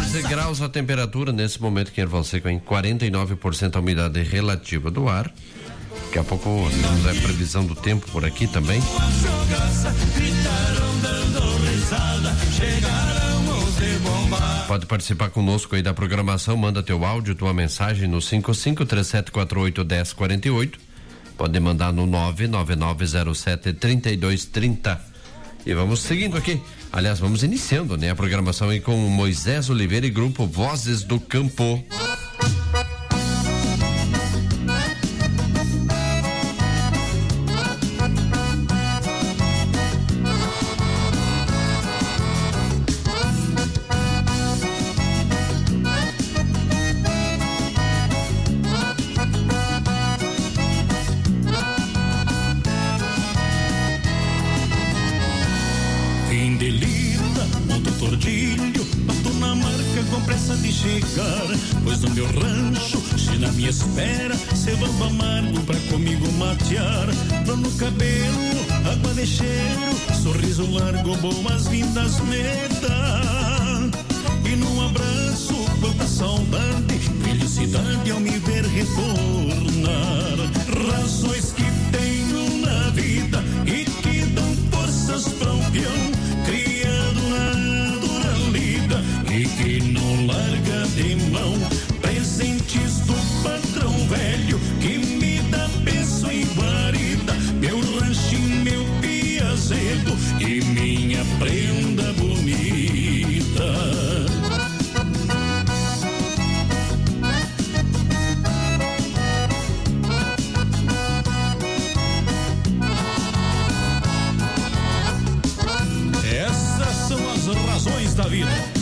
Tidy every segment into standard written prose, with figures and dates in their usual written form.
13 graus a temperatura nesse momento que Erval Seco, em 49% a umidade relativa do ar. Daqui a pouco é previsão do tempo por aqui também. Pode participar conosco aí da programação, manda teu áudio, tua mensagem no 5537481048. Pode mandar no 999073230. E vamos seguindo aqui. Aliás, vamos iniciando, né, a programação aí com Moisés Oliveira e grupo Vozes do Campo. Pois no meu rancho, se na minha espera, cevando amargo pra comigo matear. Flor no cabelo, água de cheiro, sorriso largo, boas-vindas me dá. E num abraço, quanta saudade, felicidade ao me ver retornar. Razões que tenho na vida e que dão forças pra um peão criado na dura lida e que não larga de mão. Presentes do patrão velho que me dá bênção e guarida, meu ranchinho, meu piazedo e minha prenda bonita. Essas são as razões da vida.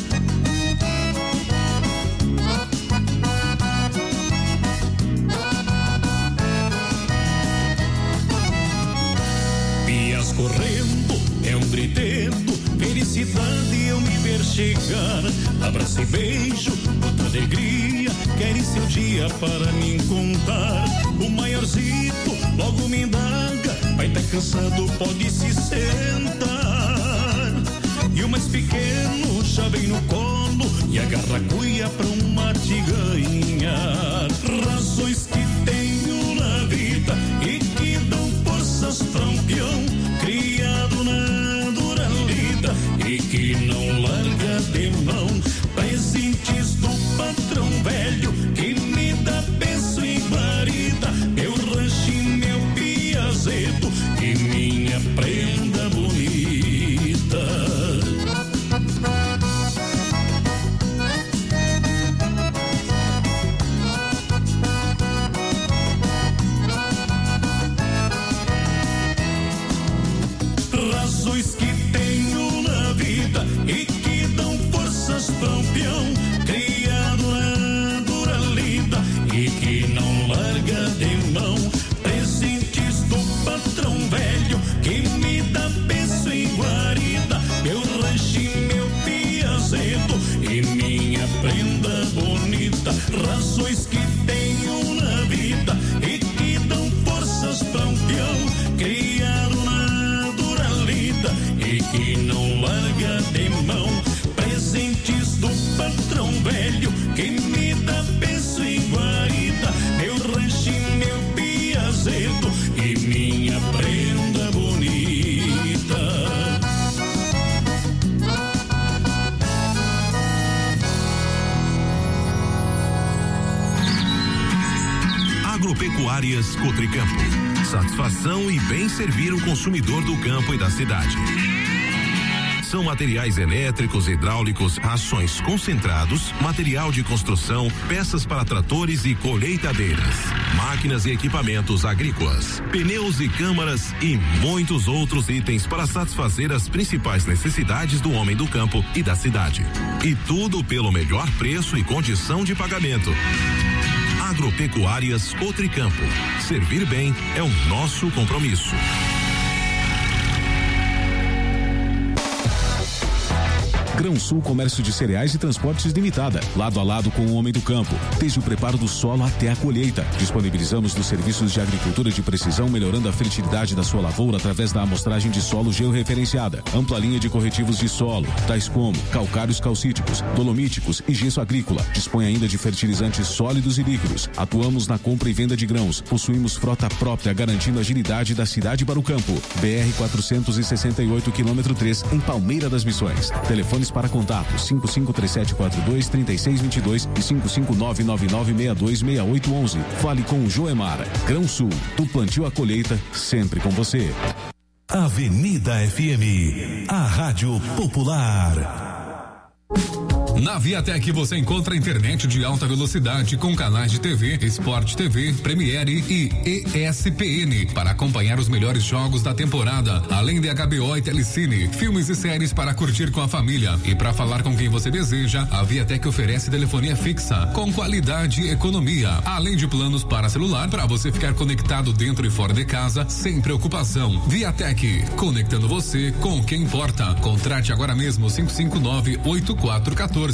Correndo, é um griteiro, felicidade eu me ver chegar. Abraço e beijo, muita alegria, querem seu dia para me contar. O maiorzinho logo me indaga, vai tá cansado, pode se sentar. E o mais pequeno já vem no colo e agarra a cuia pra um mate ganhar. Razões que tenho na vida e que dão forças pra um peão criado na dura lida e que não larga de mão. Presentes do patrão velho que me dá bênção e guarida, meu ranchinho, meu piazedo e minha prenda bonita. Razões que tenho na vida e que dão forças pra um peão criado na dura lida e que não larga de mão. Presentes do patrão velho que me dá bênção e guarida, meu ranchinho, meu piazedo e minha prenda bonita. Razões que tenho na vida e que dão forças pra um peão criado na dura lida e que não larga de mão. Presentes do patrão velho que me dá bênção e guarida, meu ranchinho, meu piazedo e minha prenda bonita. Agropecuárias Cotricampo. Satisfação e bem servir o consumidor do campo e da cidade. São materiais elétricos, hidráulicos, rações concentrados, material de construção, peças para tratores e colheitadeiras, máquinas e equipamentos agrícolas, pneus e câmaras e muitos outros itens para satisfazer as principais necessidades do homem do campo e da cidade. E tudo pelo melhor preço e condição de pagamento. Agropecuárias Cotricampo. Servir bem é o nosso compromisso. Grão Sul Comércio de Cereais e Transportes Limitada, lado a lado com o homem do campo, desde o preparo do solo até a colheita. Disponibilizamos os serviços de agricultura de precisão, melhorando a fertilidade da sua lavoura através da amostragem de solo georreferenciada, ampla linha de corretivos de solo, tais como calcários calcíticos, dolomíticos e gesso agrícola. Dispõe ainda de fertilizantes sólidos e líquidos. Atuamos na compra e venda de grãos. Possuímos frota própria, garantindo a agilidade da cidade para o campo. BR 468 km 3 em Palmeira das Missões. Telefones para contato 5537423622 e 55999626811. Fale com o Joemar. Grão Sul, do plantio à colheita, sempre com você. Avenida FM, a Rádio Popular. Na Viatec você encontra internet de alta velocidade com canais de TV, Sport TV, Premiere e ESPN para acompanhar os melhores jogos da temporada, além de HBO e Telecine, filmes e séries para curtir com a família. E para falar com quem você deseja, a Viatec oferece telefonia fixa com qualidade e economia, além de planos para celular para você ficar conectado dentro e fora de casa sem preocupação. Viatec, conectando você com quem importa. Contrate agora mesmo 559-8414-0551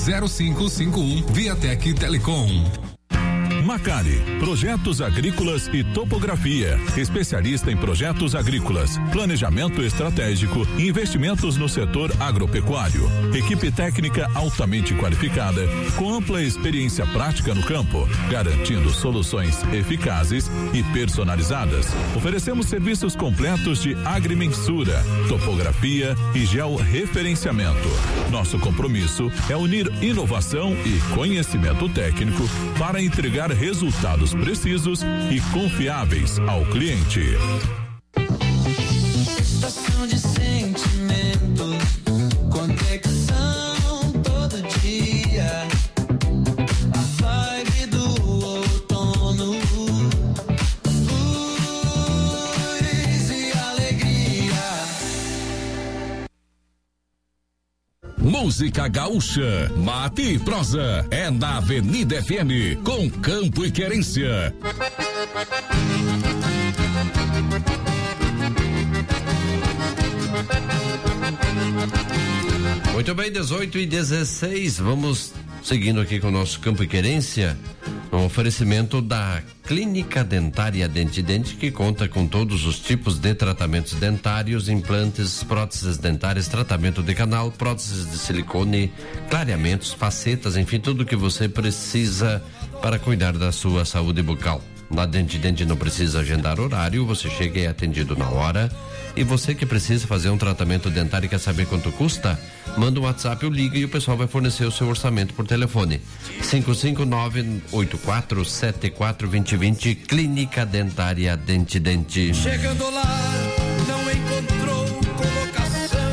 Viatec Telecom. Macari, projetos agrícolas e topografia, especialista em projetos agrícolas, planejamento estratégico e investimentos no setor agropecuário. Equipe técnica altamente qualificada, com ampla experiência prática no campo, garantindo soluções eficazes e personalizadas. Oferecemos serviços completos de agrimensura, topografia e georreferenciamento. Nosso compromisso é unir inovação e conhecimento técnico para entregar resultados precisos e confiáveis ao cliente. Estação de sentimentos, conexão todo dia. A vibe do outono, luz e alegria. Música gaúcha, mate e prosa, é na Avenida FM, com Campo e Querência. Muito bem, 18h16, vamos seguindo aqui com o nosso Campo e Querência, um oferecimento da Clínica Dentária Dentidente, que conta com todos os tipos de tratamentos dentários, implantes, próteses dentárias, tratamento de canal, próteses de silicone, clareamentos, facetas, enfim, tudo que você precisa para cuidar da sua saúde bucal. Na Dentidente não precisa agendar horário, você chega e é atendido na hora. E você que precisa fazer um tratamento dentário e quer saber quanto custa, manda um WhatsApp ou liga e o pessoal vai fornecer o seu orçamento por telefone. 559-8474-2020, Clínica Dentária Dentidente. Chegando lá, não encontrou colocação.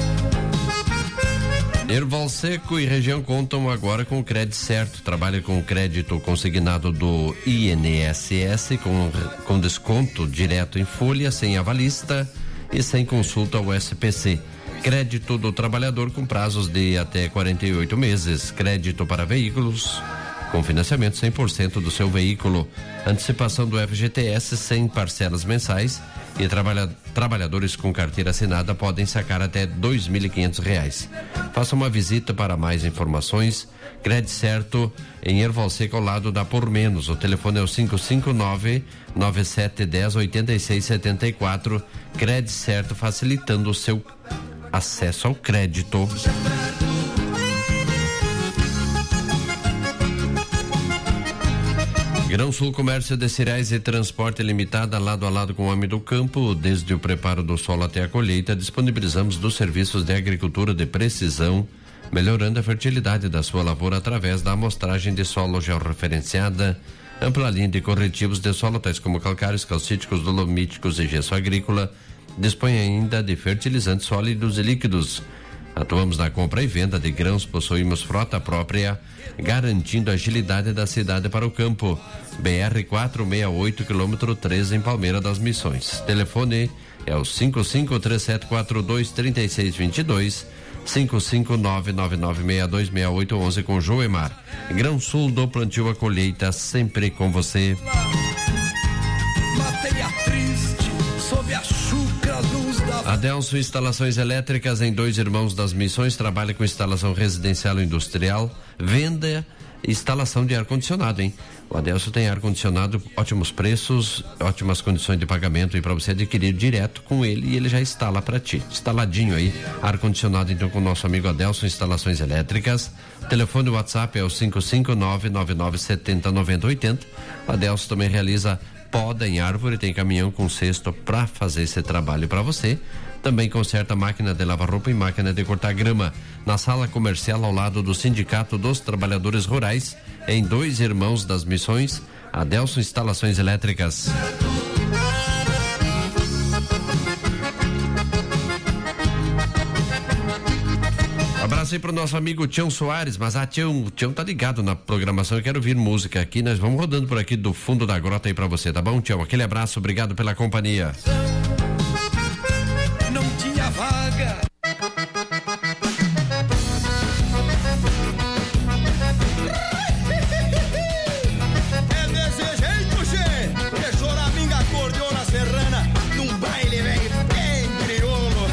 Erval Seco e região contam agora com o Crédito Certo. Trabalha com o crédito consignado do INSS com desconto direto em folha, sem avalista e sem consulta ao SPC. Crédito do trabalhador com prazos de até 48 meses. Crédito para veículos com financiamento 100% do seu veículo. Antecipação do FGTS sem parcelas mensais. E trabalhadores com carteira assinada podem sacar até R$2.500. Faça uma visita para mais informações. Crédito Certo em Erval Seco, ao lado da Por Menos. O telefone é o 559-9710-8674. Crédito Certo, facilitando o seu acesso ao crédito. Grão Sul Comércio de Cereais e Transporte Limitada, lado a lado com o homem do campo, desde o preparo do solo até a colheita, disponibilizamos dos serviços de agricultura de precisão, melhorando a fertilidade da sua lavoura através da amostragem de solo georreferenciada, ampla linha de corretivos de solo, tais como calcários, calcíticos, dolomíticos e gesso agrícola. Dispõe ainda de fertilizantes sólidos e líquidos. Atuamos na compra e venda de grãos, possuímos frota própria, garantindo a agilidade da cidade para o campo. BR 468 km 13 em Palmeira das Missões. Telefone é o 5537423622, 55999626811 com Joemar. Grão Sul, do plantio à colheita, sempre com você. Bateria triste sob a chucra luz da Adelson Instalações Elétricas em Dois Irmãos das Missões, trabalha com instalação residencial e industrial, venda e instalação de ar-condicionado, hein? O Adelson tem ar-condicionado, ótimos preços, ótimas condições de pagamento e para você adquirir direto com ele e ele já instala para ti. Instaladinho aí, ar-condicionado então com o nosso amigo Adelson Instalações Elétricas. O telefone do WhatsApp é o 55999709080. O Adelson também realiza poda em árvore, tem caminhão com cesto para fazer esse trabalho para você. Também conserta máquina de lavar roupa e máquina de cortar grama. Na sala comercial ao lado do Sindicato dos Trabalhadores Rurais, em Dois Irmãos das Missões, Adelson Instalações Elétricas. Abraço aí pro nosso amigo Tião Soares, mas Tião tá ligado na programação, eu quero ouvir música aqui, nós vamos rodando por aqui do fundo da grota aí pra você, tá bom, Tião? Aquele abraço, obrigado pela companhia. Não tinha vaga. É desse jeito, che, que choraminga acordeona serrana num baile velho bem crioulo.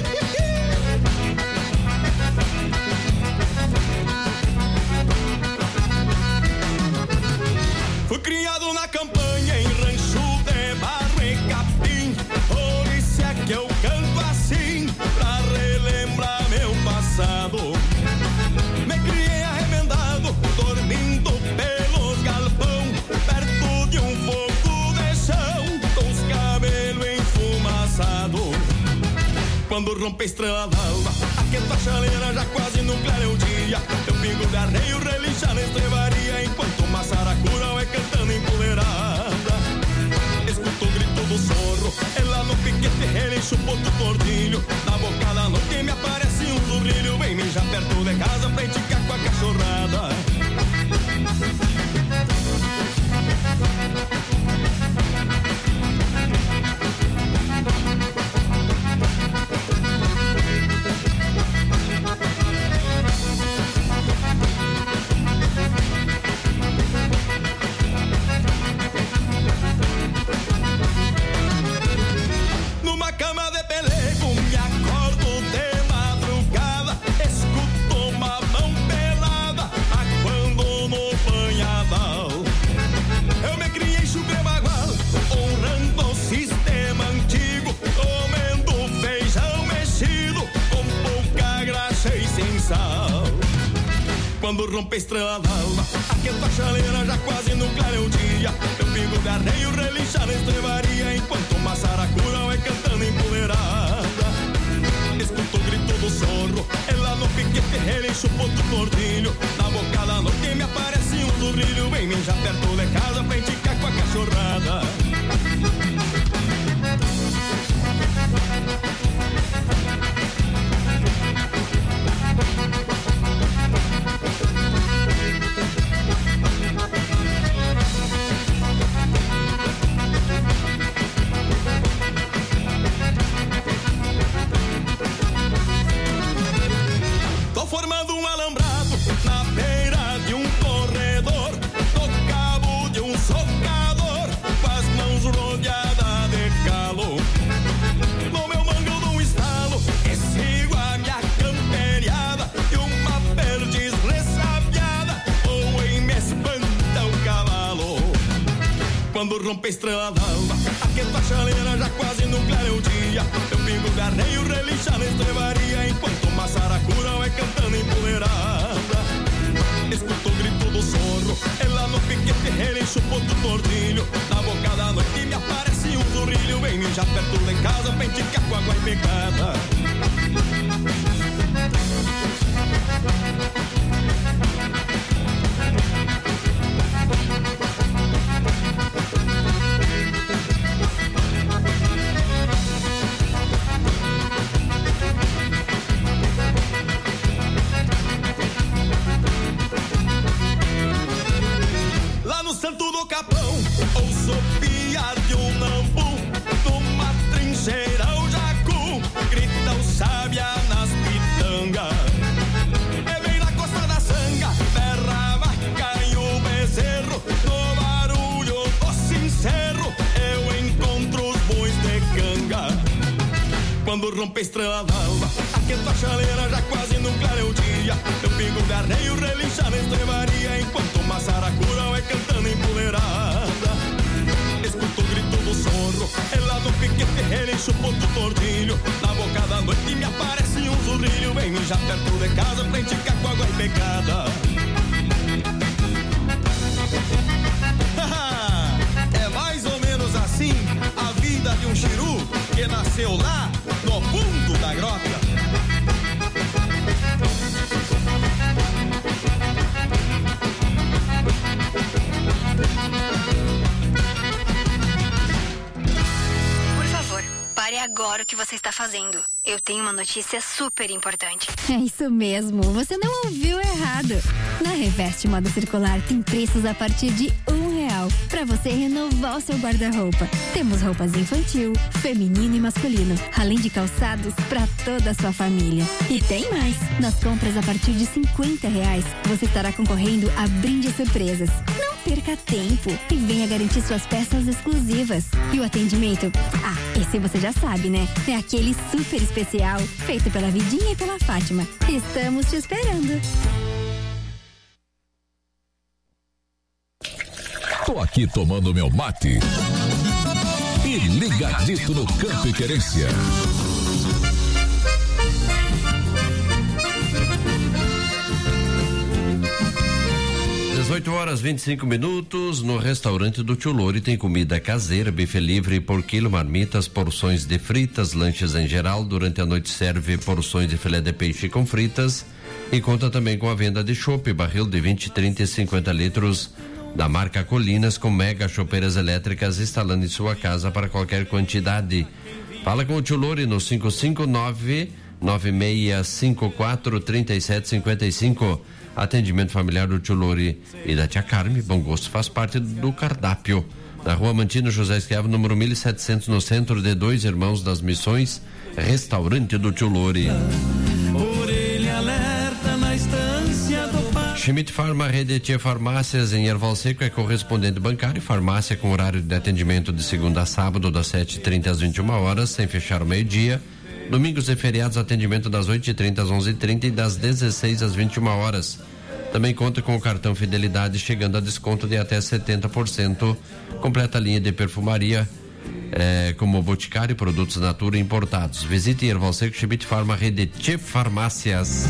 Fui criado na campanha em rancho de barro e capim, por isso é que eu canto assim, pra relembrar meu passado. Me criei arremendado, dormindo pelos galpão, perto de um fogo de chão, com os cabelos enfumaçados. Quando rompe a estrela d'alva, aquela chaleira já quase no clareio dia, eu pingo de arreio, relincha na estrevaria, enquanto uma saracura vai cantando empoleirada. Escuto o grito do sorro, ela no piquete relincha o ponto tordilho, na boca da noite me aparece um zurrilho, vem mijar perto de casa pra enticar com a cachorrada. Numa cama de pelego me acordo de madrugada, escuto uma mão pelada aguando no banhadal. Eu me criei chucrebagual, honrando o sistema antigo, comendo feijão mexido com pouca graxa e sem sal. Quando rompe a estrela d'alva, aquela chaleira já quase no clareio dia, eu pingo de arreio, relincha na estrevaria, enquanto uma saracura vai cantando empoleirada. Escuto o grito do sorro, ela no piquete relincha o ponto tordilho, na boca da noite me aparece um zurrilho, vem mijar perto de casa pra enticar com a cachorrada. Tô formando um alambrado na beira de um corredor, no cabo de um socador, com as mãos rodeadas de calo. No meu mango eu dou um estalo e sigo a minha camperiada, e uma perdiz ressabiada ou em me espanta o cavalo. Quando rompe a estrela d'alva, aquela chaleira já quase no clareio dia, eu pingo de arreio, relincha na estrevaria, enquanto uma saracura vai cantando empoleirada. Escuto o grito do sorro, ela no piquete relincha o ponto tordilho, na boca da noite me aparece um zurrilho, vem mijar perto de casa pra enticar com água e pegada. d'alva. Aquenta a chaleira já quase no clareio dia. Eu pingo de arreio, relincha na estrebaria, enquanto uma saracura vai cantando empoleirada. Escuto o grito do sorro, é lá do piquete, relincho o ponto tordilho. Na boca da noite me aparece um zurrilho, vem já perto de casa, frente com água e pegada. É mais ou menos assim a vida de um chiru que nasceu lá no fundo da grota. Por favor, pare agora o que você está fazendo. Eu tenho uma notícia super importante. É isso mesmo, você não ouviu errado. Na Reveste Moda Circular tem preços a partir de R$1 para você renovar o seu guarda-roupa. Temos roupas infantil, feminino e masculino, além de calçados para toda a sua família. E tem mais, nas compras a partir de R$50 você estará concorrendo a brindes surpresas. Não perca tempo e venha garantir suas peças exclusivas. E o atendimento? Esse você já sabe, né? É aquele super especial feito pela Vidinha e pela Fátima. Estamos te esperando. Tô aqui tomando meu mate e ligadito no Campo e Querência. 18h25. No restaurante do Tio Lori tem comida caseira, buffet livre por quilo, marmitas, porções de fritas, lanches em geral. Durante a noite serve porções de filé de peixe com fritas e conta também com a venda de chopp, barril de 20, 30 e 50 litros da marca Colinas, com mega chopeiras elétricas instalando em sua casa para qualquer quantidade. Fala com o Tio Lori no 559-9654-3755. Atendimento familiar do Tio Lori e da Tia Carme. Bom gosto faz parte do cardápio. Na Rua Mantino José Esquiavo, número 1700, no centro de Dois Irmãos das Missões, restaurante do Tio Lori. Orelha alerta na estância do pai. Schmidt Farma, Rede Tia Farmácias em Erval Seco, é correspondente bancário, farmácia com horário de atendimento de segunda a sábado, das 7h30 às 21 horas, sem fechar o meio-dia. Domingos e feriados, atendimento das 8h30 às 11h30 e das 16 às 21 horas. Também conta com o cartão Fidelidade, chegando a desconto de até 70%. Completa a linha de perfumaria, como Boticário e produtos Natura importados. Visite Erval Seco, Schmidt Farma, Rede Tia Farmácias.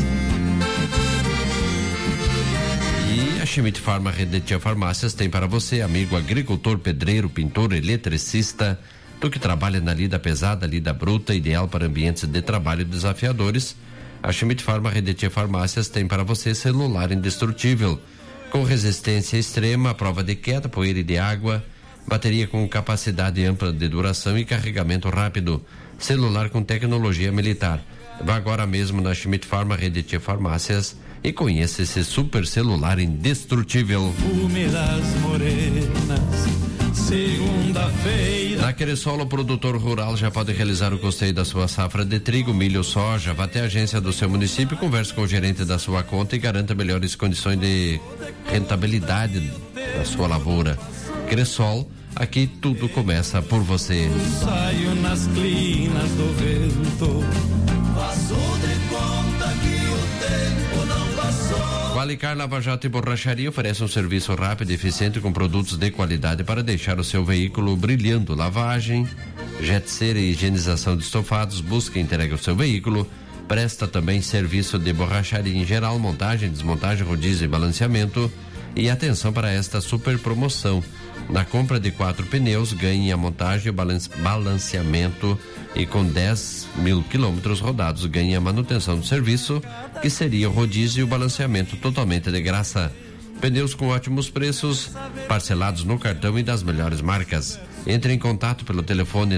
E a Schmidt Farma, Rede Tia Farmácias tem para você, amigo agricultor, pedreiro, pintor, eletricista, tu que trabalha na lida pesada, lida bruta, ideal para ambientes de trabalho desafiadores. A Schmidt Farma, Rede Tia Farmácias tem para você celular indestrutível, com resistência extrema, prova de queda, poeira e de água, bateria com capacidade ampla de duração e carregamento rápido, celular com tecnologia militar. Vá agora mesmo na Schmidt Farma, Rede Tia Farmácias e conheça esse super celular indestrutível. Fume das morenas, segunda-feira. Na Queresolo, o produtor rural já pode realizar o custeio da sua safra de trigo, milho, soja. Vá até a agência do seu município, converse com o gerente da sua conta e garanta melhores condições de rentabilidade da sua lavoura. Queresol, aqui tudo começa por você. Saio nas clinas do vento. Passou de conta que o tempo não passou. Qualicar Lava Jato e Borracharia oferece um serviço rápido e eficiente com produtos de qualidade para deixar o seu veículo brilhando. Lavagem, jet cera e higienização de estofados. Busca e entrega o seu veículo. Presta também serviço de borracharia em geral, montagem, desmontagem, rodízio e balanceamento. E atenção para esta super promoção. Na compra de 4 pneus, ganhe a montagem e o balanceamento, e com 10 mil quilômetros rodados ganhe a manutenção do serviço, que seria o rodízio e o balanceamento totalmente de graça. Pneus com ótimos preços, parcelados no cartão e das melhores marcas. Entre em contato pelo telefone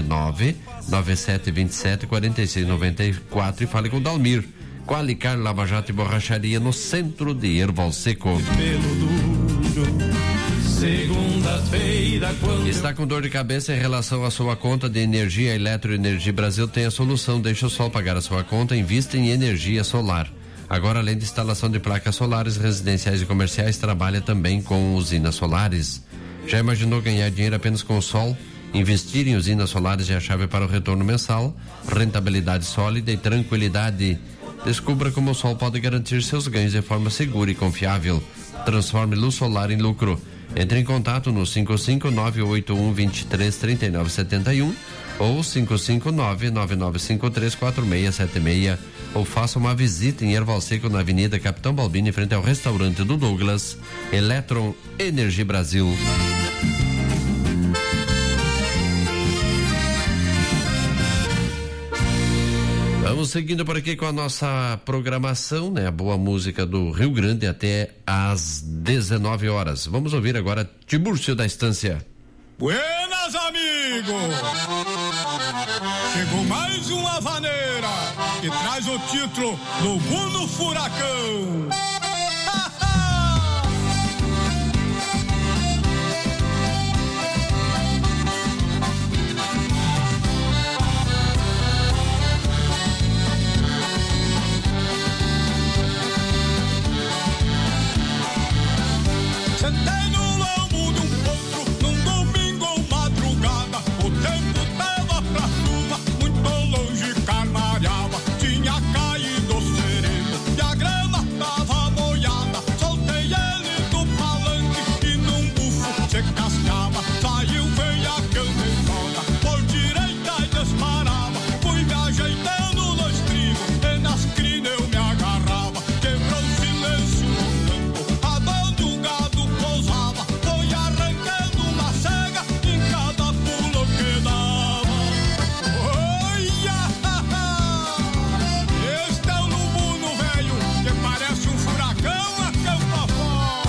997274694 e fale com o Dalmir. Qualicar Lava Jato e Borracharia, no centro de Erval Seco. Pelo duro, segunda-feira, quando está com dor de cabeça em relação à sua conta de energia? Eletroenergia Brasil tem a solução. Deixa o sol pagar a sua conta, invista em energia solar. Agora, além de instalação de placas solares residenciais e comerciais, trabalha também com usinas solares. Já imaginou ganhar dinheiro apenas com o sol? Investir em usinas solares é a chave para o retorno mensal, rentabilidade sólida e tranquilidade. Descubra como o sol pode garantir seus ganhos de forma segura e confiável. Transforme luz solar em lucro. Entre em contato no 55981233971 ou 55999534676 ou faça uma visita em Erval Seco na Avenida Capitão Balbini, em frente ao restaurante do Douglas. Eletron Energia Brasil. Vamos seguindo por aqui com a nossa programação, né? A boa música do Rio Grande até às 19 horas. Vamos ouvir agora Tibúrcio da Estância. Buenas, amigos! Chegou mais uma vaneira que traz o título do Buno Furacão. Sentei no lombo de um potro num domingo ou madrugada. O tempo tava pra chuva, muito longe carnalhava. Tinha caído sereno e a grama tava molhada. Soltei ele do palanque e num bufo se cascava. Saiu veiacando em roda, por direita e disparava. Fui me ajeitando no estribo e nas crinas eu me agarrava. Quebrou o silêncio no campo, aonde o gado pousava. Foi arrancando uma cega em cada pulo que dava. Olha! Este é o Lubuno velho, que parece um furacão a campo afora.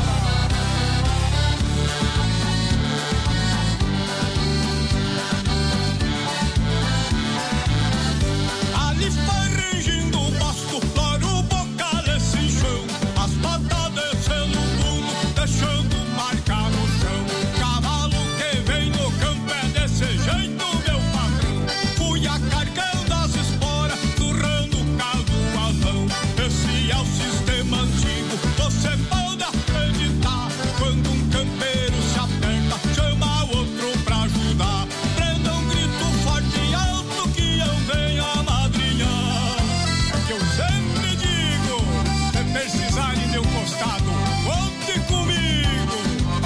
Ali foi ringindo o pasto, logo o bocal esse chão. As patas descendo o mundo, deixando marca no chão. Cavalo que vem no campo é desse jeito, meu patrão. Fui acarcando as esporas, zurrando o caldo à mão. Esse é o sistema antigo, você pode acreditar. Quando um campeiro se aperta, chama outro pra ajudar. Prenda um grito forte e alto que eu venho a madrinhar. Que eu sempre digo, se precisarem de um costado, conte comigo.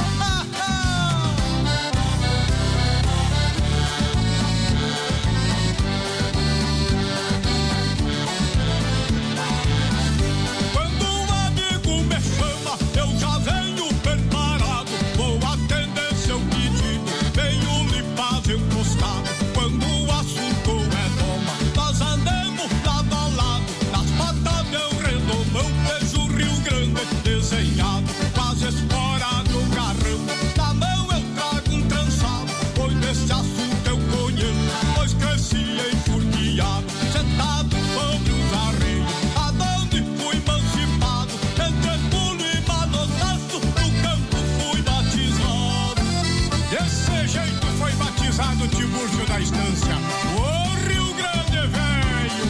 Quando um amigo me chama, eu já venho preparado. Vou atender seu pedido, venho lhe fazer um costado. Quando o assunto é doma, nós andamos lado a lado. Nas patas meu redomão, vejo o Rio Grande desenhado. Quase espora no garrão, na mão eu trago um trançado. Pois desse assunto eu conheço, pois cresci enfurquiado. Sentado sobre os arreios, aonde fui emancipado. Entre pulo e manotaço, no campo fui batizado. Desse jeito foi batizado o Tibúrcio da Estância, o Rio Grande velho.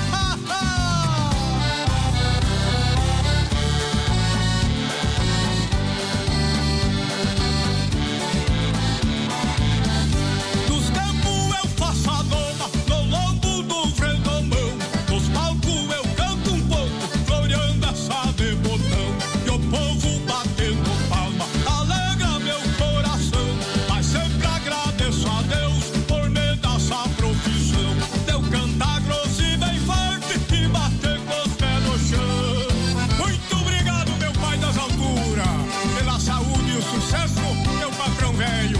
Dos campos eu faço a doma, no lombo do redomão. Nos palcos eu canto um pouco, floreando essa de botão. E o povo batendo palma, alegra meu coração. Mas sempre agradeço a Deus por me dar essa profissão. Deu cantar grosso e bem forte e bater com os pés no chão. Muito obrigado, meu pai das alturas, pela saúde e o sucesso, meu patrão velho.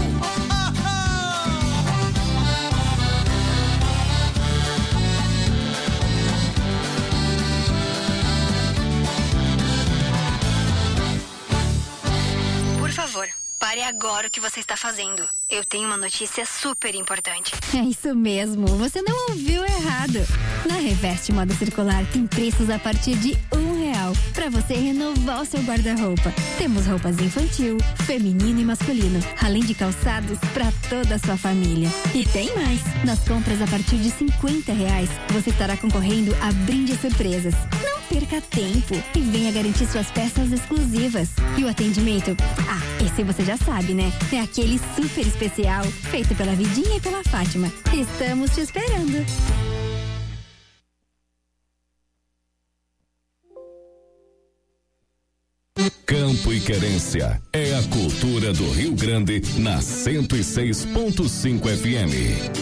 Por favor, pare agora o que você está fazendo. Eu tenho uma notícia super importante. É isso mesmo, você não ouviu errado. Na Reveste Moda Circular tem preços a partir de R$1. R$1, para você renovar o seu guarda-roupa. Temos roupas infantil, feminino e masculino, além de calçados para toda a sua família. E tem mais! Nas compras a partir de R$50, você estará concorrendo a brindes surpresas. Não perca tempo e venha garantir suas peças exclusivas. E o atendimento? Esse você já sabe, né? É aquele super especial, feito pela Vidinha e pela Fátima. Estamos te esperando. Campo e Querência é a cultura do Rio Grande na 106.5 FM.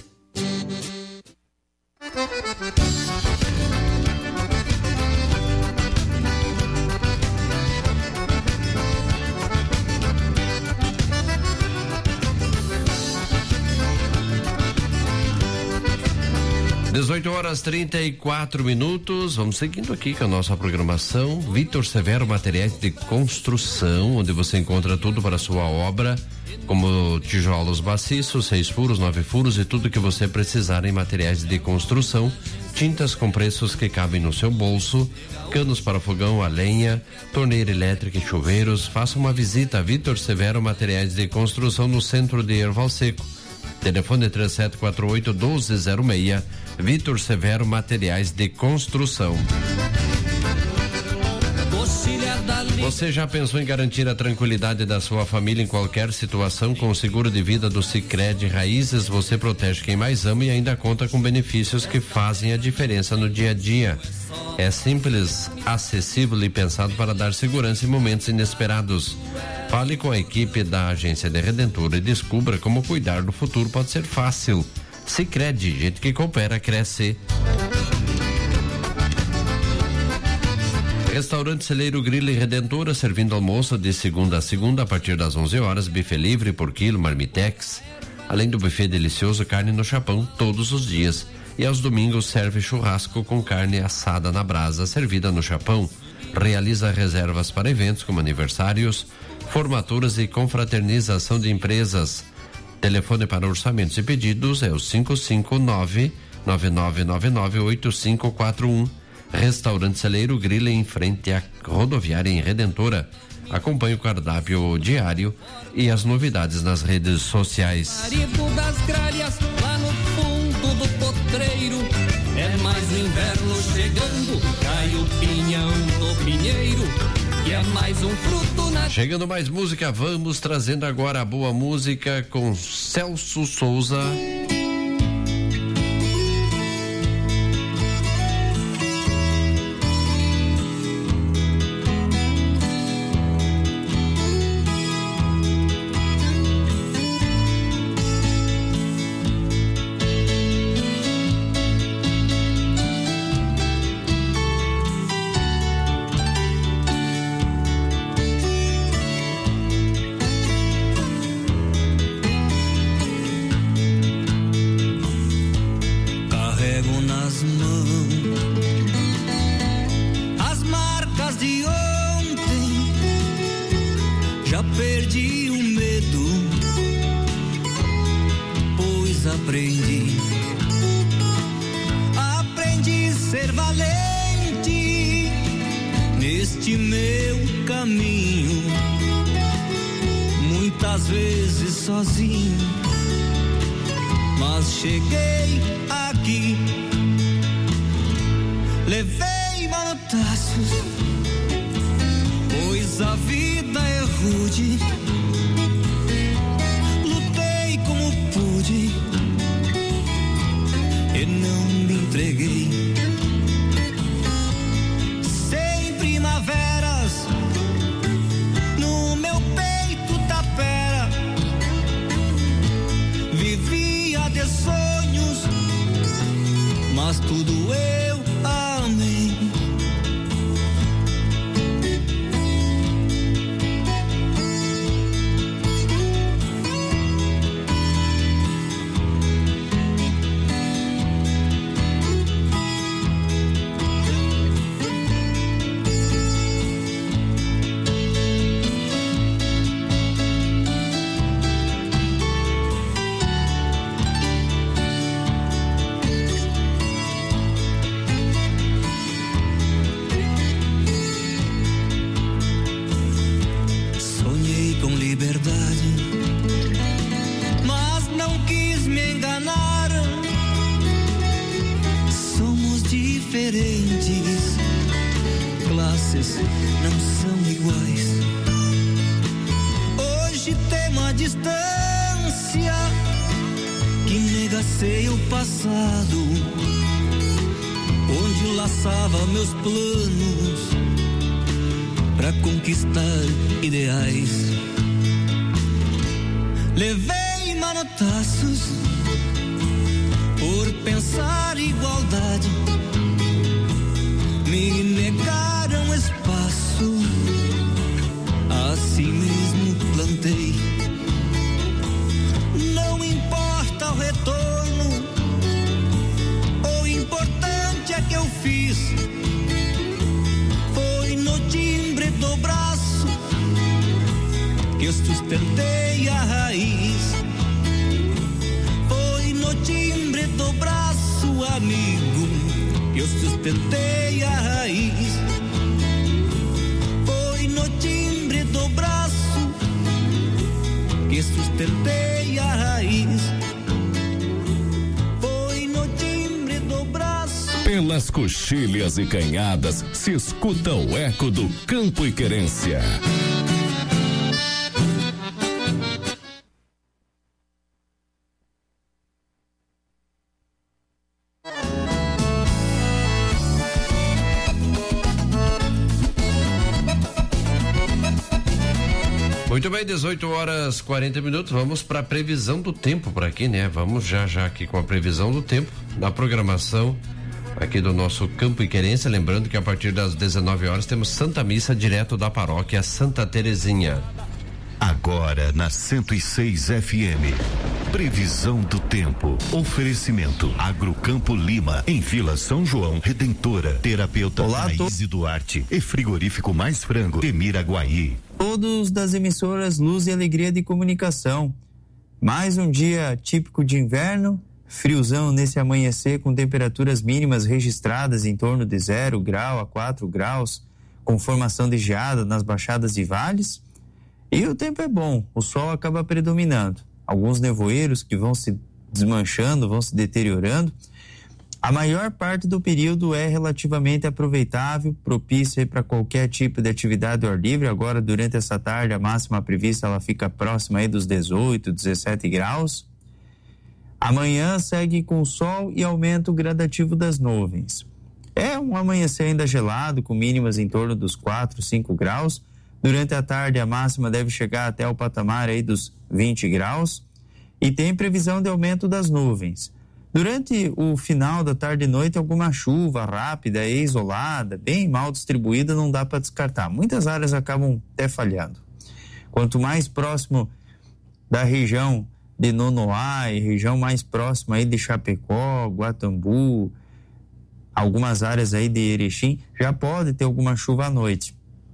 18h34. Vamos seguindo aqui com a nossa programação. Vitor Severo Materiais de Construção, onde você encontra tudo para a sua obra, como tijolos maciços, 6 furos, 9 furos e tudo que você precisar em materiais de construção, tintas com preços que cabem no seu bolso, canos para fogão a lenha, torneira elétrica e chuveiros. Faça uma visita a Vitor Severo Materiais de Construção no centro de Erval Seco. Telefone 3748-1206. Vitor Severo Materiais de Construção. Você já pensou em garantir a tranquilidade da sua família em qualquer situação? Com o seguro de vida do Sicredi Raízes, você protege quem mais ama e ainda conta com benefícios que fazem a diferença no dia a dia. É simples, acessível e pensado para dar segurança em momentos inesperados. Fale com a equipe da Agência de Redentora e descubra como cuidar do futuro pode ser fácil. Sicredi, gente que coopera, cresce. Restaurante Celeiro Grilo e Redentora, servindo almoço de segunda a segunda a partir das 11 horas, buffet livre por quilo, marmitex. Além do buffet delicioso, carne no chapão todos os dias. E aos domingos serve churrasco com carne assada na brasa, servida no chapão. Realiza reservas para eventos como aniversários, formaturas e confraternização de empresas. Telefone para orçamentos e pedidos é o 559-9999-8541. Restaurante Celeiro Grilo em frente à rodoviária em Redentora. Acompanhe o cardápio diário e as novidades nas redes sociais. Das gralhas, lá no fundo do potreiro, é mais o inverno chegando, cai o pinhão do pinheiro, e é mais um fruto na... Chegando mais música, vamos trazendo agora a boa música com Celso Souza. Aprendi a ser valente neste meu caminho, muitas vezes sozinho, mas cheguei aqui, levei manotaços, pois a vida é rude. Lutei como pude e não me entreguei. Sem primaveras no meu peito tapera, vivia de sonhos, mas tudo eu amei. diferentes, classes não são iguais. Hoje tem uma distância que negaceia o passado, onde laçava meus planos pra conquistar ideais. Levei manotaços por pensar igualdade, me negaram espaço, assim mesmo plantei. Não importa o retorno, o importante é que eu fiz. Foi no timbre do braço que eu sustentei a raiz. Foi no timbre do braço, amigo, que eu sustentei a raiz. Foi no timbre do braço que sustentei a raiz. Foi no timbre do braço. Pelas coxilhas e canhadas se escuta o eco do Campo e Querência. Muito bem, 18h40. Vamos para a previsão do tempo por aqui, né? Vamos já aqui com a previsão do tempo na programação aqui do nosso Campo e Querência. Lembrando que a partir das 19 horas temos Santa Missa direto da paróquia Santa Terezinha. Agora na 106 FM. Previsão do tempo. Oferecimento Agrocampo Lima, em Vila São João, Redentora, Terapeuta Thaís Duarte e Frigorífico Mais Frango de Miraguaí. Todos das emissoras Luz e Alegria de Comunicação. Mais um dia típico de inverno, friozão nesse amanhecer, com temperaturas mínimas registradas em torno de 0 grau a 4 graus, com formação de geada nas baixadas e vales. E o tempo é bom, o sol acaba predominando. Alguns nevoeiros que vão se desmanchando, vão se deteriorando. A maior parte do período é relativamente aproveitável, propício para qualquer tipo de atividade ao ar livre. Agora, durante essa tarde, a máxima prevista ela fica próxima aí dos 18, 17 graus. Amanhã segue com sol e aumento gradativo das nuvens. É um amanhecer ainda gelado, com mínimas em torno dos 4, 5 graus. Durante a tarde, a máxima deve chegar até o patamar aí dos 20 graus. E tem previsão de aumento das nuvens. Durante o final da tarde e noite, alguma chuva rápida e isolada, bem mal distribuída, não dá para descartar. Muitas áreas acabam até falhando. Quanto mais próximo da região de Nonoá e região mais próxima aí de Chapecó, Guatambu, algumas áreas aí de Erechim, já pode ter alguma chuva à noite.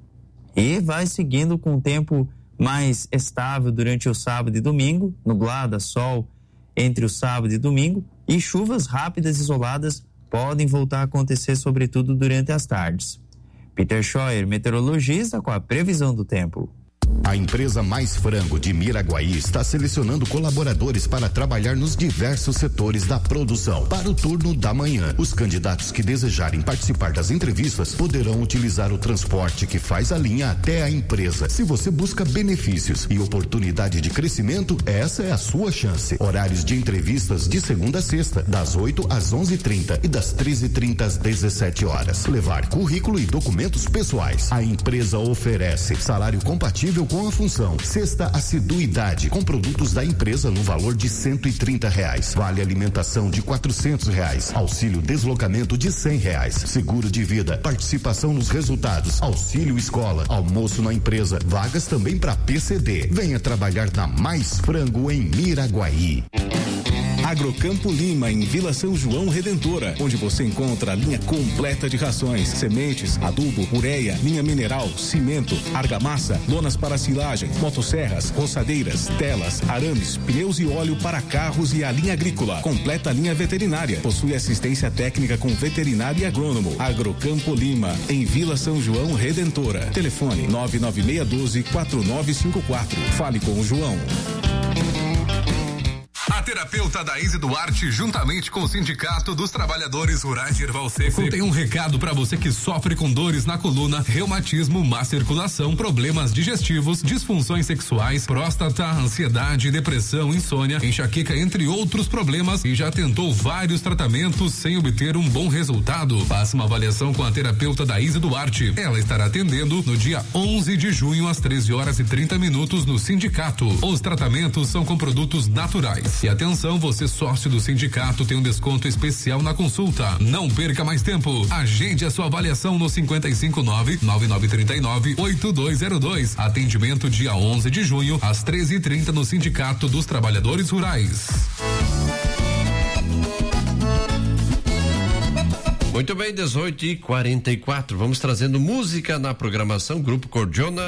E vai seguindo com o tempo mais estável durante o sábado e domingo, nublada, sol entre o sábado e domingo, e chuvas rápidas isoladas podem voltar a acontecer, sobretudo durante as tardes. Peter Scheuer, meteorologista, com a previsão do tempo. A empresa Mais Frango de Miraguaí está selecionando colaboradores para trabalhar nos diversos setores da produção para o turno da manhã. Os candidatos que desejarem participar das entrevistas poderão utilizar o transporte que faz a linha até a empresa. Se você busca benefícios e oportunidade de crescimento, essa é a sua chance. Horários de entrevistas de segunda a sexta, das 8 às 11h30 e das 13h30 às 17 horas. Levar currículo e documentos pessoais. A empresa oferece salário compatível com a função, sexta assiduidade com produtos da empresa no valor de R$130, vale alimentação de R$400, auxílio deslocamento de R$100, seguro de vida, participação nos resultados, auxílio escola, almoço na empresa, vagas também para PCD. Venha trabalhar na Mais Frango em Miraguaí. Agrocampo Lima, em Vila São João Redentora, onde você encontra a linha completa de rações, sementes, adubo, ureia, linha mineral, cimento, argamassa, lonas para silagem, motosserras, roçadeiras, telas, arames, pneus e óleo para carros e a linha agrícola. Completa a linha veterinária. Possui assistência técnica com veterinário e agrônomo. Agrocampo Lima, em Vila São João Redentora. Telefone 99612-4954. Fale com o João. terapeuta Daíse Duarte, juntamente com o Sindicato dos Trabalhadores Rurais de Erval Seco, tem um recado para você que sofre com dores na coluna, reumatismo, má circulação, problemas digestivos, disfunções sexuais, próstata, ansiedade, depressão, insônia, enxaqueca, entre outros problemas, e já tentou vários tratamentos sem obter um bom resultado. Faça uma avaliação com a terapeuta Daíse Duarte. Ela estará atendendo no dia 11 de junho às 13h30 no Sindicato. Os tratamentos são com produtos naturais. E atenção, você sócio do sindicato tem um desconto especial na consulta. Não perca mais tempo. Agende a sua avaliação no 559-9939-8202. Atendimento dia 11 de junho às 13h30 no Sindicato dos Trabalhadores Rurais. Muito bem, 18h44. Vamos trazendo música na programação. Grupo Cordiona.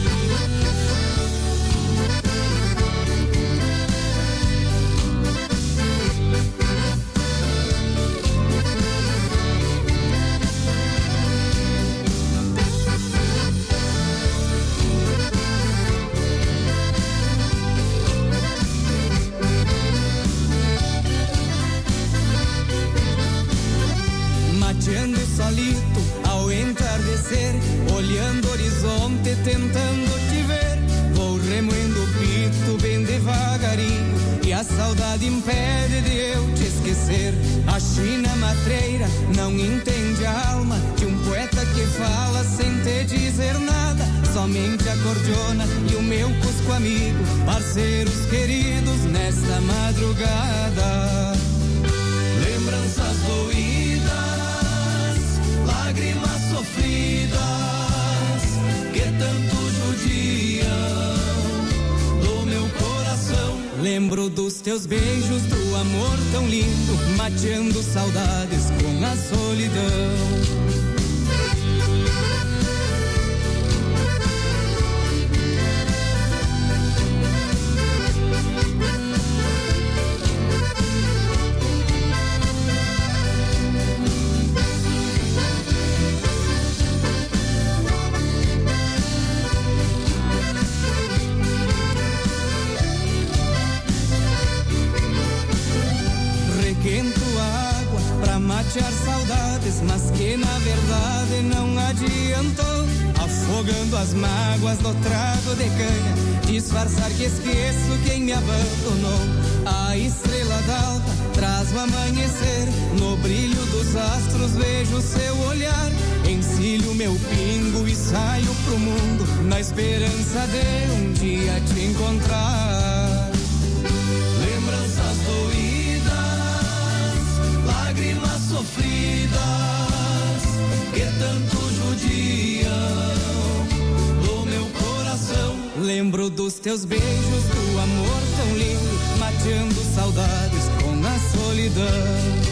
Olhando o horizonte, tentando te ver, vou remoendo o pito bem devagarinho, e a saudade impede de eu te esquecer. A China matreira não entende a alma de um poeta que fala sem te dizer nada, somente a cordiona e o meu cusco amigo, parceiros queridos nesta madrugada. Lembranças doídas, lágrimas sofridas, que tanto judiam do meu coração. Lembro dos teus beijos, do amor tão lindo, mateando saudades com a solidão. Matear saudades, mas que na verdade não adiantou, afogando as mágoas do trago de canha, disfarçar que esqueço quem me abandonou. A estrela d'alva traz o amanhecer, no brilho dos astros vejo seu olhar, encilho meu pingo e saio pro mundo, na esperança de um dia te encontrar. Lembranças doídas, lágrimas sofridas, que tanto judiam do meu coração. Lembro dos teus beijos, do amor tão lindo, mateando saudades com a solidão.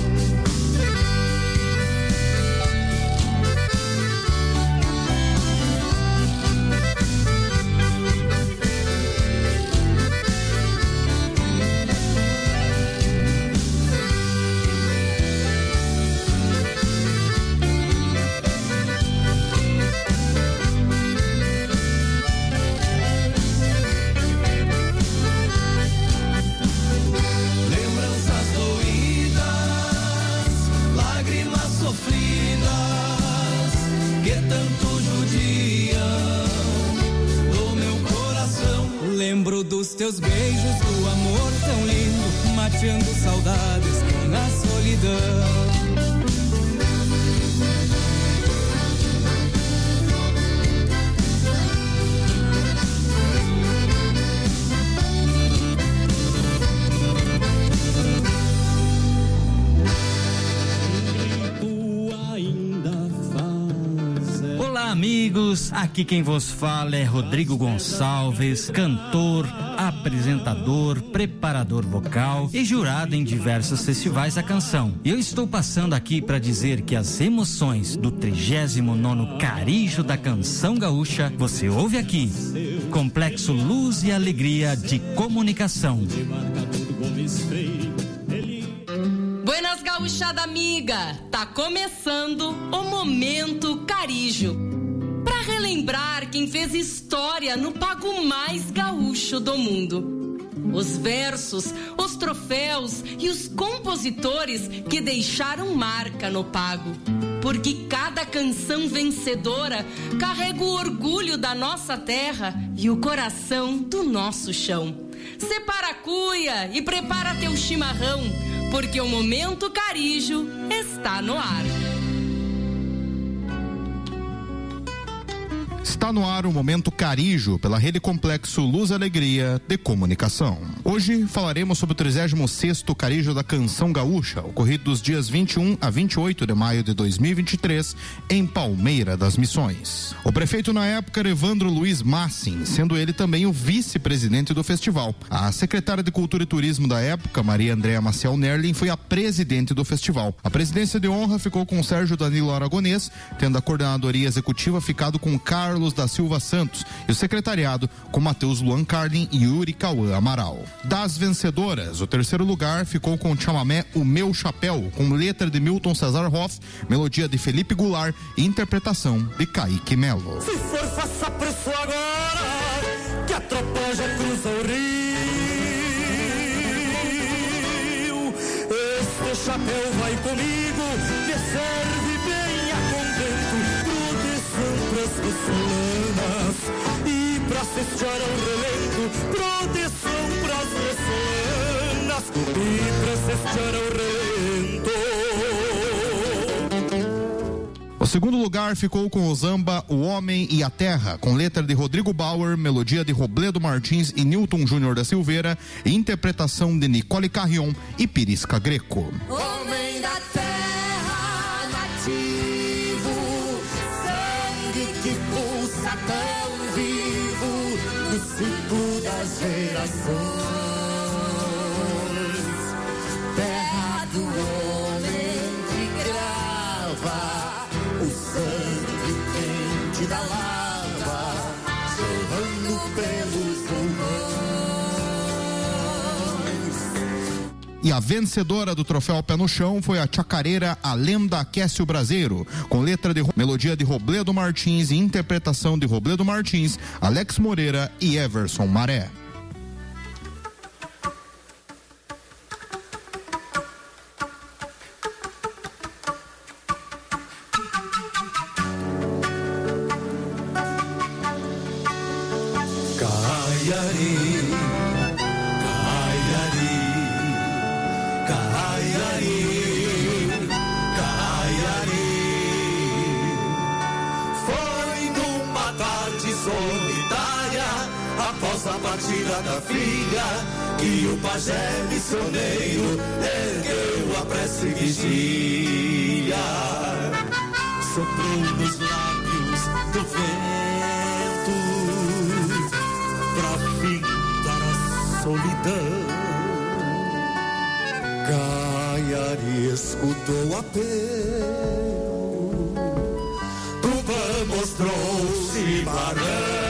Lembro dos teus beijos, do amor tão lindo, mateando saudades com a solidão. Amigos, aqui quem vos fala é Rodrigo Gonçalves, cantor, apresentador, preparador vocal e jurado em diversos festivais da canção. Eu estou passando aqui para dizer que as emoções do 39º Carijo da Canção Gaúcha você ouve aqui. Complexo Luz e Alegria de Comunicação. Buenas gauchada amiga, tá começando o Momento Carijo. Pra relembrar quem fez história no pago mais gaúcho do mundo. os versos, os troféus e os compositores que deixaram marca no pago. Porque cada canção vencedora carrega o orgulho da nossa terra e o coração do nosso chão. Separa a cuia e prepara teu chimarrão, porque o Momento Carijo está no ar. Está no ar o Momento Carijo, pela Rede Complexo Luz e Alegria de Comunicação. Hoje falaremos sobre o 36º Carijo da Canção Gaúcha, ocorrido dos dias 21 a 28 de maio de 2023, em Palmeira das Missões. O prefeito na época era Evandro Luiz Massin, sendo ele também o vice-presidente do festival. A secretária de Cultura e Turismo da época, Maria Andréa Maciel Nerlin, foi a presidente do festival. A presidência de honra ficou com Sérgio Danilo Aragonês, tendo a coordenadoria executiva ficado com Carlos da Silva Santos e o secretariado com Matheus Luan Carlin e Yuri Cauã Amaral. Das vencedoras, o terceiro lugar ficou com o chamamé O Meu Chapéu, com letra de Milton Cesar Hoff, melodia de Felipe Goulart e interpretação de Kaique Melo. Se for, faça preço agora, que a tropa já cruza o rio. Este chapéu vai comigo, me serve bem a contento, proteção pras ressolanas e pra cestear ao relento, proteção pras ressolanas e pra cestear ao relento. O segundo lugar ficou com o Zamba O Homem e a Terra, com letra de Rodrigo Bauer, melodia de Robledo Martins e Newton Júnior da Silveira, e interpretação de Nicole Carrion e Pirisca Greco. Homem da terra nativo, sangue que pulsa tão vivo no ciclo das gerações. Terra do homem que grava o sangue quente da lava, jorrando pelos pulmões. E a vencedora do troféu Pé no Chão foi a chacareira A Lenda Aquece o Braseiro, com letra de melodia de Robledo Martins e interpretação de Robledo Martins, Alex Moreira e Everson Maré. A partida da filha, que o pajé missioneiro ergueu a prece e vigília, soprou nos lábios do vento pra findar a solidão. Caiari escutou o apelo, Tupã mostrou-se barão.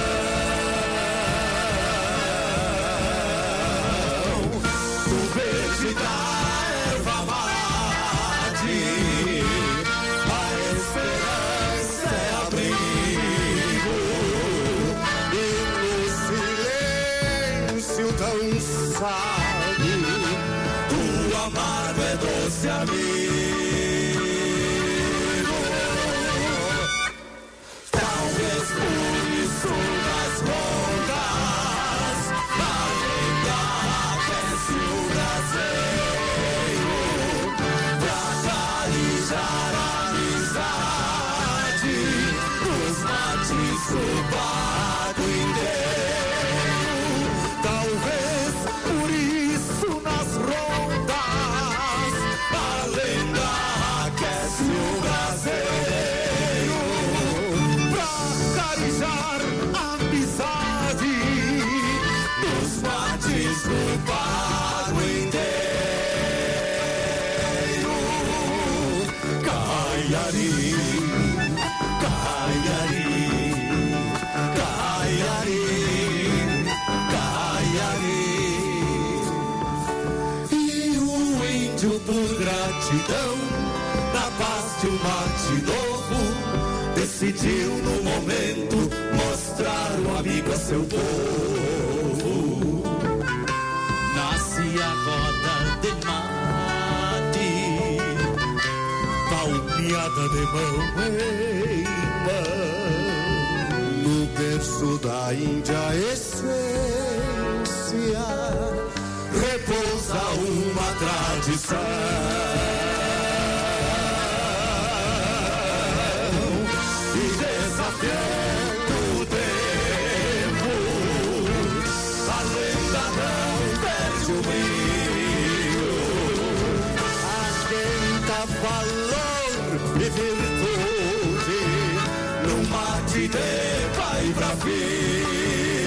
Da erva mate, a esperança é abrigo, e no silêncio tão sábio, o amado é doce amigo. Talvez por isso nas rondas a lenda aquece o Brasil. O pago inteiro, talvez por isso nas rondas a lenda aquece o braseiro, pra carijar a amizade dos mates do pago inteiro. Caiari, Caiari, e o índio por gratidão, na paz de um mate novo, decidiu no momento mostrar o amigo a seu povo. de mão em mão, no berço da Índia essência, repousa uma tradição. E desafiando o tempo, a lenda não perde o brilho, atenta valor e virtude, no mate de pai pra filho.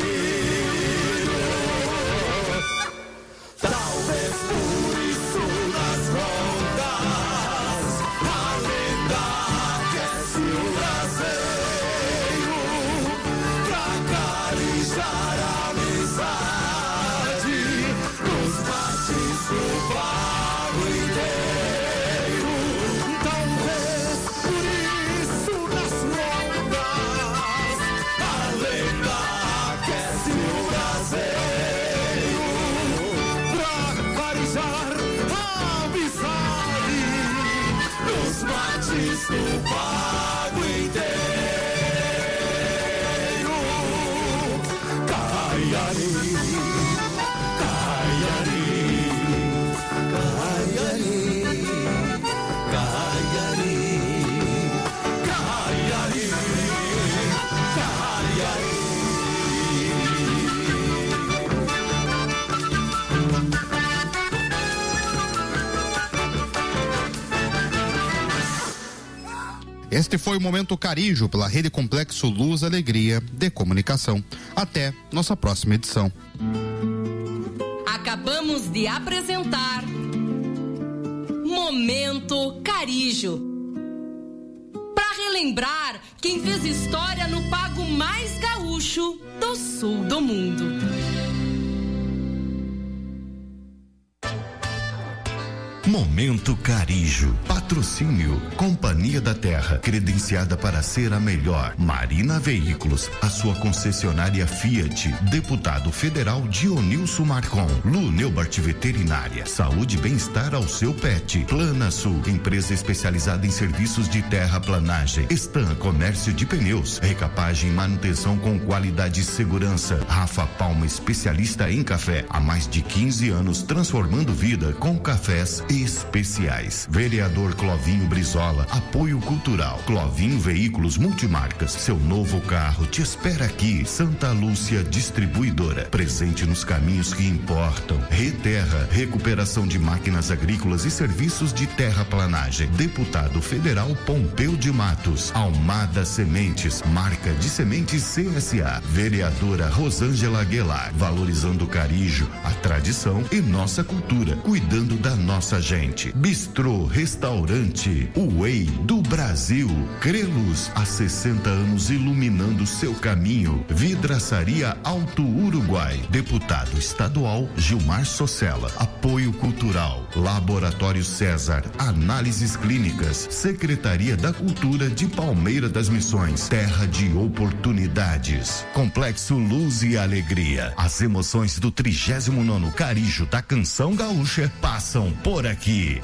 Talvez por isso nas rondas a lenda aquece o braseiro pra acariciar a amizade nos mates do pago inteiro. Talvez por isso nas rondas a lenda aquece o braseiro pra acariciar a amizade nos mates do pago inteiro. Caiari, caiari, caiari, caiari, caiari, caiari. Este foi o Momento Carijo pela Rede Complexo Luz Alegria de Comunicação. Até nossa próxima edição. Acabamos de apresentar Momento Carijo. Para relembrar quem fez história no pago mais gaúcho do sul do mundo. Momento Carijo. Patrocínio Companhia da Terra, credenciada para ser a melhor. Marina Veículos, a sua concessionária Fiat. Deputado Federal Dionilson Marcon. Lu Neubart Veterinária. Saúde e bem-estar ao seu pet. Plana Sul, empresa especializada em serviços de terraplanagem. Stan Comércio de Pneus. Recapagem e manutenção com qualidade e segurança. Rafa Palma, especialista em café. Há mais de 15 anos transformando vida com cafés especiais. Vereador Clovinho Brizola, apoio cultural. Clovinho Veículos Multimarcas, seu novo carro te espera aqui. Santa Lúcia Distribuidora, presente nos caminhos que importam. Reterra, recuperação de máquinas agrícolas e serviços de terraplanagem. Deputado Federal Pompeu de Matos. Almada Sementes, marca de sementes CSA. Vereadora Rosângela Aguilar, valorizando o Carijo, a tradição e nossa cultura, cuidando da nossa gente. Bistrô Restaurante, o Way do Brasil. Crelos, há 60 anos iluminando seu caminho. Vidraçaria Alto Uruguai. Deputado estadual Gilmar Socella, apoio cultural. Laboratório César, análises clínicas. Secretaria da Cultura de Palmeira das Missões, terra de oportunidades. Complexo Luz e Alegria. As emoções do 39º Carijo da Canção Gaúcha passam por aqui.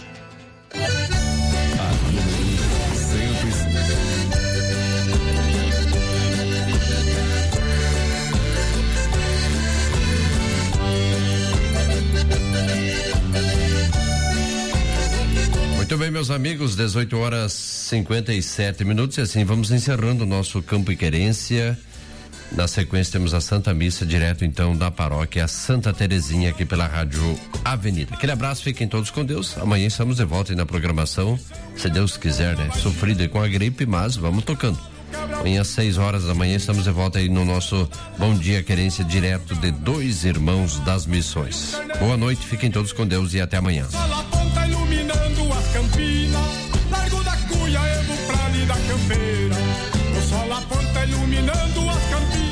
Muito bem, meus amigos, 18 horas 57 minutos e assim vamos encerrando o nosso Campo e Querência. Na sequência temos a Santa Missa, direto então da paróquia Santa Terezinha, aqui pela Rádio Avenida. Aquele abraço, fiquem todos com Deus. Amanhã estamos de volta aí na programação, se Deus quiser, né? Sofrido aí com a gripe, mas vamos tocando. Amanhã às 6 horas da manhã estamos de volta aí no nosso Bom Dia Querência, direto de Dois Irmãos das Missões. Boa noite, fiquem todos com Deus e até amanhã. Iluminando as campinas, largo da cuia, eu vou pra ali da campeira. O sol aponta iluminando as campinas.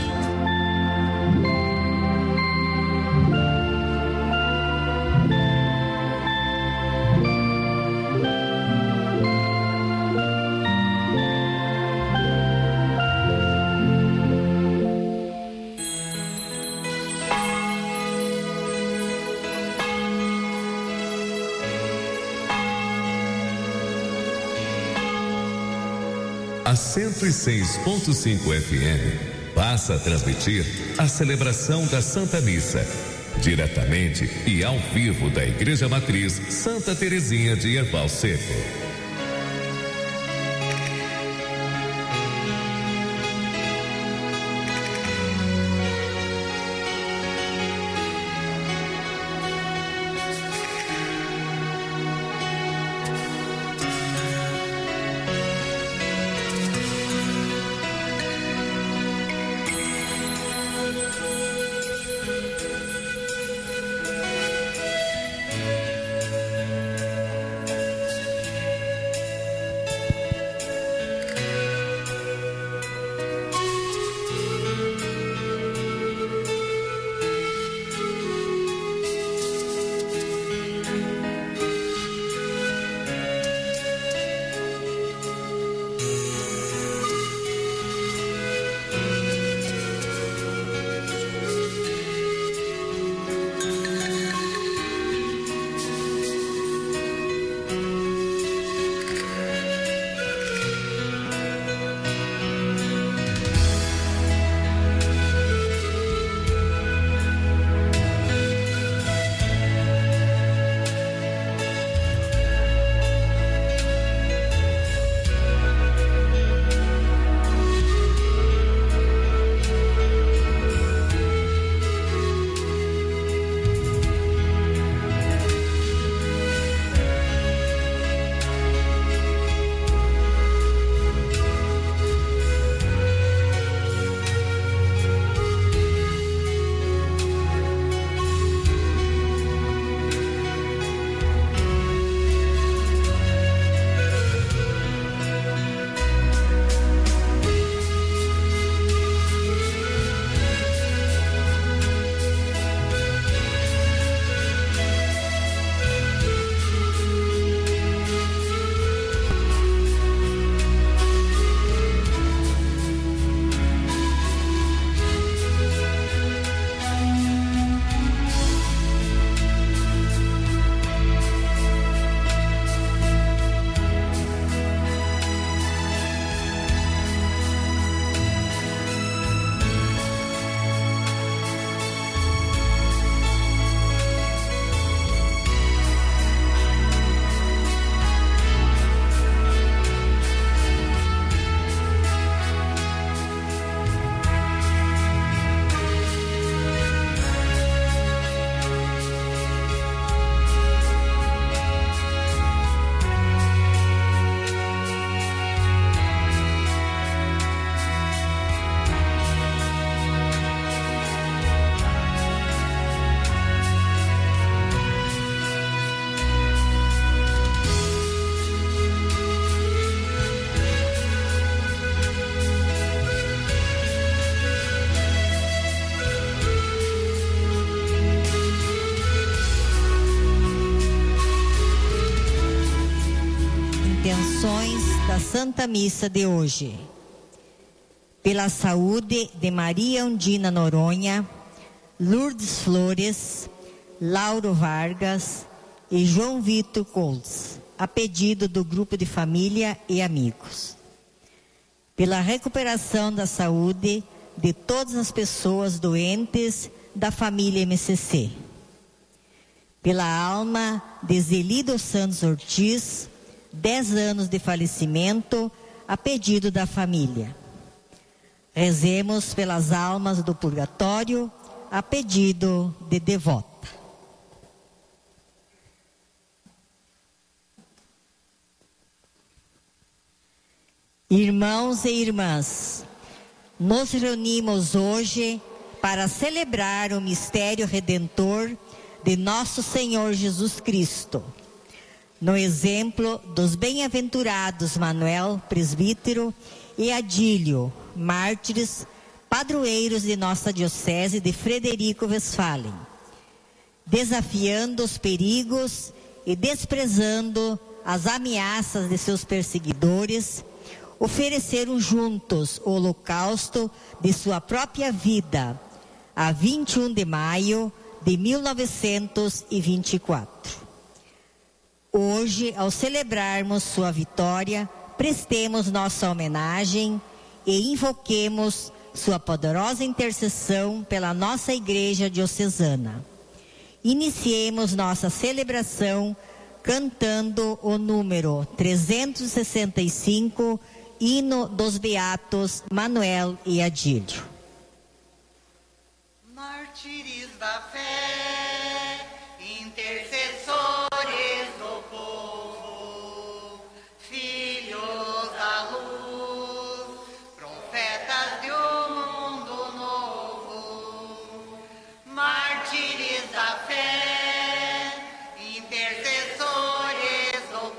a 106.5 FM passa a transmitir a celebração da Santa Missa, diretamente e ao vivo da Igreja Matriz Santa Terezinha de Erval Seco. Intenções da Santa Missa de hoje. Pela saúde de Maria Undina Noronha, Lourdes Flores, Lauro Vargas e João Vitor Colts, a pedido do grupo de família e amigos. Pela recuperação da saúde de todas as pessoas doentes da família MCC. Pela alma de Zeli dos Santos Ortiz, 10 anos de falecimento, a pedido da família. Rezemos pelas almas do purgatório, a pedido de devota. Irmãos e irmãs, nos reunimos hoje para celebrar o mistério redentor de nosso Senhor Jesus Cristo, no exemplo dos bem-aventurados Manuel, presbítero, e Adílio, mártires, padroeiros de nossa diocese de Frederico Westphalen, desafiando os perigos e desprezando as ameaças de seus perseguidores, ofereceram juntos o holocausto de sua própria vida, a 21 de maio de 1924. Hoje, ao celebrarmos sua vitória, prestemos nossa homenagem e invoquemos sua poderosa intercessão pela nossa Igreja Diocesana. Iniciemos nossa celebração cantando o número 365, hino dos Beatos Manuel e Adílio. Mártires da fé, intercessores do povo, filhos da luz, profetas de um mundo novo. Mártires da fé, intercessores do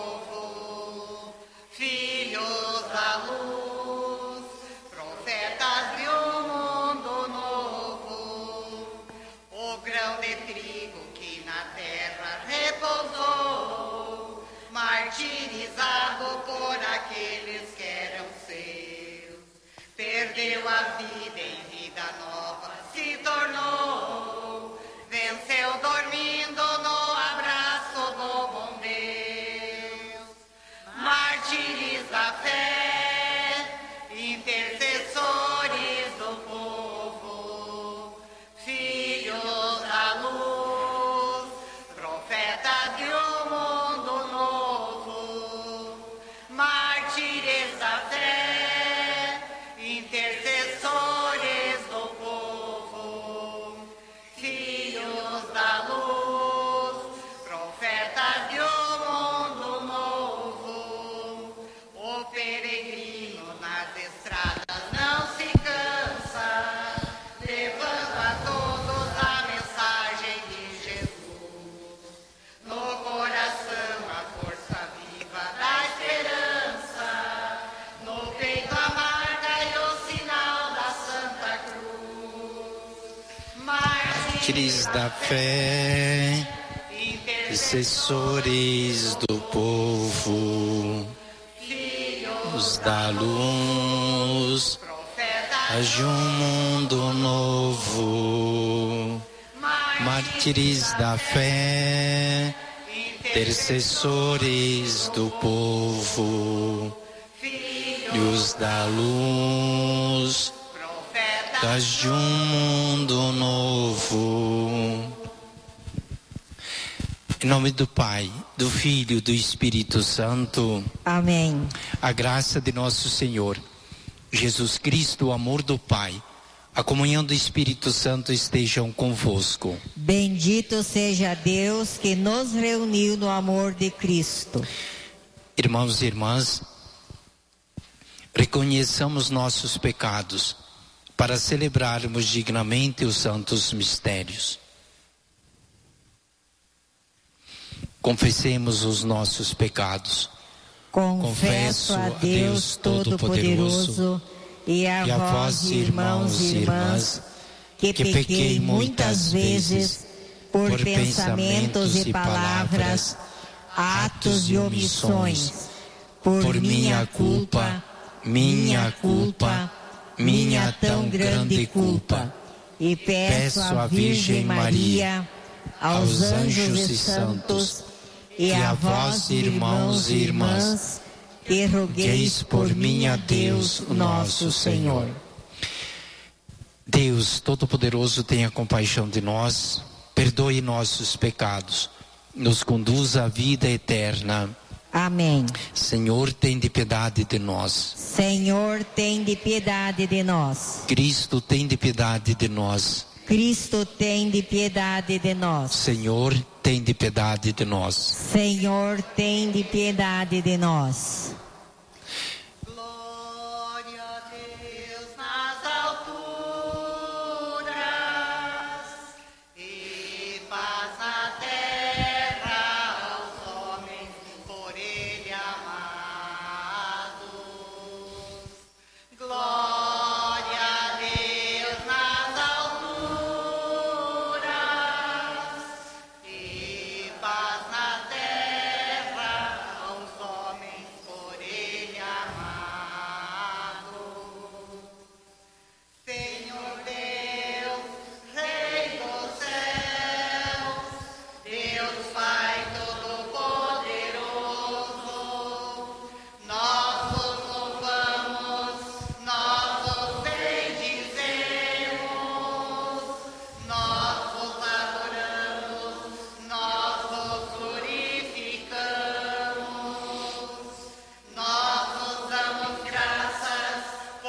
povo, filhos da luz, profetas de um mundo novo. O grão de trigo que na terra repousou, martirizado por aqueles que eram seus, perdeu a vida em vida nova se tornou, venceu dormindo no abraço do bom Deus. Mártires da fé, intercessores do povo, filhos da luz, profetas de um mundo novo. Mártires da fé, intercessores do povo, filhos da luz, profetas de um mundo novo. O peregrino nas estradas não se cansa, levando a todos a mensagem de Jesus. No coração a força viva da esperança, no peito a marca e o sinal da Santa Cruz. Mártires da fé, intercessores do povo, filhos da luz, de um mundo novo. Mártires da fé, intercessores do povo, filhos da luz, de um mundo novo. Em nome do Pai, do Filho e do Espírito Santo. Amém. A graça de nosso Senhor Jesus Cristo, o amor do Pai, a comunhão do Espírito Santo estejam convosco. Bendito seja Deus que nos reuniu no amor de Cristo. Irmãos e irmãs, reconheçamos nossos pecados para celebrarmos dignamente os santos mistérios. Confessemos os nossos pecados. Confesso a Deus Todo-Poderoso e a vós, irmãos e irmãs, que pequei muitas vezes por pensamentos e palavras, atos e omissões, por minha culpa, minha tão grande culpa. E peço à Virgem Maria, aos anjos e santos, e a vós, irmãos e irmãs, que rogueis por mim a Deus, nosso Senhor. Deus Todo-Poderoso, tenha compaixão de nós, perdoe nossos pecados, nos conduza à vida eterna. Amém. Senhor, tem de piedade de nós. Senhor, tem de piedade de nós. Cristo, tem de piedade de nós. Cristo, tem de piedade de nós. Senhor, tem de piedade de nós. Senhor, tem de piedade de nós.